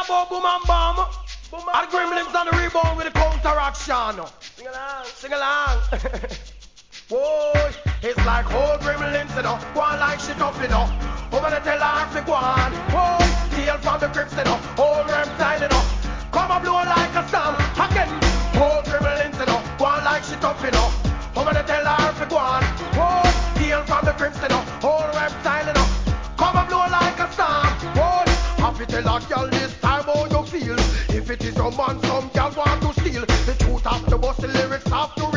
about boom and bomb. And Gremlins on the rebound with the counteraction. Sing along, sing along. Whoa, it's like whole Gremlins, you know. Go on like shit up, you know. Over the tell her to go on. Whoa, steal from the crypts, you know. Whole reptile, you know. Come and blow like a storm. Again, whole Gremlins, you know. Go on like shit up, you know. Over the tell her to go on. Whoa, steal from the crypts, you know. Whole reptile, you know. Come and blow like a storm. Whoa, happy tell a girl this time how you feel. If it is your man, some girl want to steal. The truth of the bus, the lyrics have to